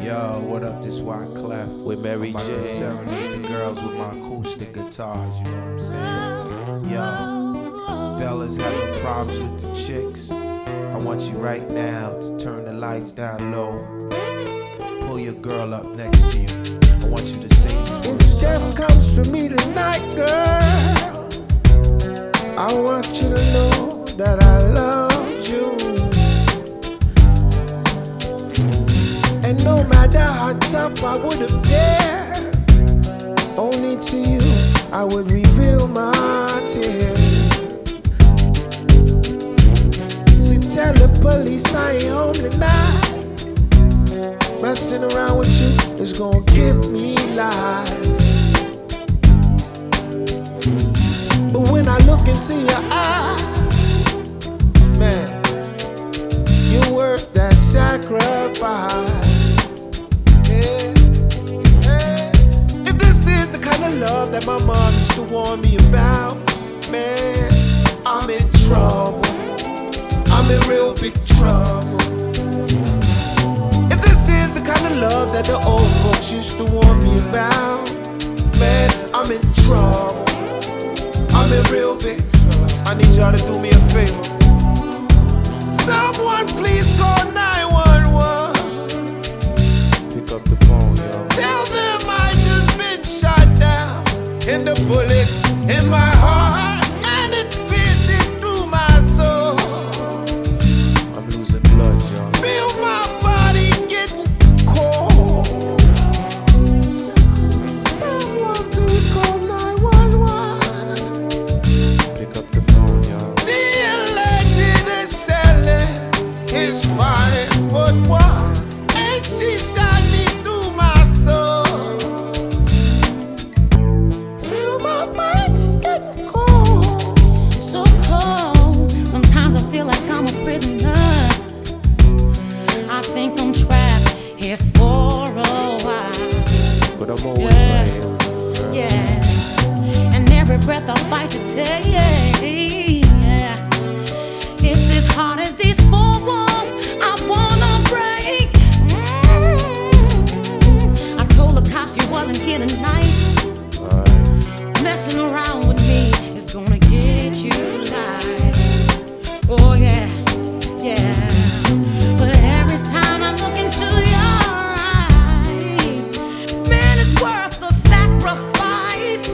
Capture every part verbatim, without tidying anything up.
Yo, what up? This Wyclef with Mary J. Serenade the girls with my acoustic guitars, you know what I'm saying? Yo, fellas having problems with the chicks. I want you right now to turn the lights down low. Pull your girl up next to you. I want you to say these words. If Steph comes for me tonight, girl, I want you to know that I love you. And no matter how tough I would appear, only to you I would reveal my tears. So tell the police I ain't home tonight. Messing around with you is gonna give me life. But when I look into your eyes, man, you're worth that sacrifice. Yeah, yeah. If this is the kind of love that my mom used to warn me about, man, I'm in trouble. I'm in real big trouble. If this is the kind of love that the old folks used to warn me about, man, I'm in trouble. I'm in real big trouble. I need y'all to do me a favor. Someone please call nine one one. Pick up the phone, yo. Tell them I just been shot down, and the bullets in my heart, and it's piercing through my soul. I'm losing blood, yo. Feel my body getting cold. Someone please call nine one one. Pick up the phone, yo. The alleged assailant is five foot one, and she shot me through my soul. Feel my body getting cold. So cold. Sometimes I feel like I'm a prisoner. I think I'm trapped here for a while. But I'm always Yeah. right here with you, girl. Yeah. And every breath I fight to take. Yeah. It's as hard as these four walls I wanna break. Mm. I told the cops you wasn't here tonight. Alright. Messing around with me is gonna get you live. Oh yeah, yeah. But every time I look into your eyes, man, it's worth the sacrifice.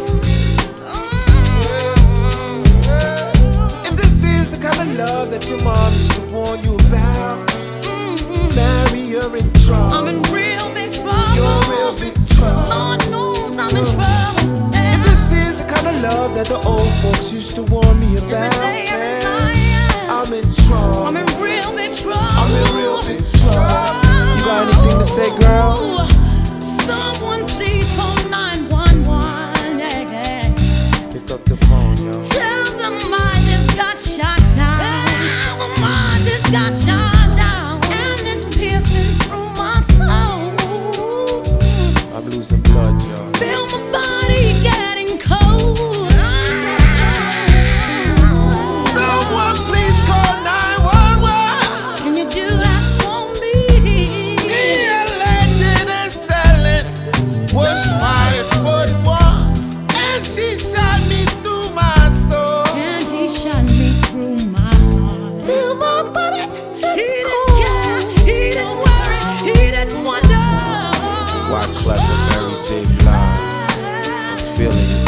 Mm. If this is the kind of love that your mom used to warn you about, Mhm. Mary, you're in trouble. I'm in real big trouble. You're in real big trouble. Lord knows I'm in trouble. Yeah. If this is the kind of love that the old folks used to warn me Every about, day, every man, night, yeah. I'm in trouble. I'm in real big trouble. I'm in real big trouble. You got anything to say, girl? Someone please call nine one one. Yeah, yeah. Pick up the phone, yo. Tell them I just got shot down. Tell them I just got shot down. And it's piercing through my soul. I'm losing blood, yo. Feel my body getting cold. Someone please call nine one one. Can you do that for me? The alleged assailant was five foot one, and she shot me through my soul. And he shot me through my heart. Feel my body He getting didn't care, he didn't worry, he didn't wonder. Wyclef with Mary J. Blige. I'm feeling you.